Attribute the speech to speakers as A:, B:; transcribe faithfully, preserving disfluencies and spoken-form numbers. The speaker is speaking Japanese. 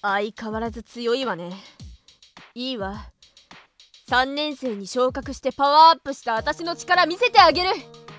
A: 相変わらず強いわね。いいわ。さんねん生に昇格してパワーアップした私の力見せてあげる。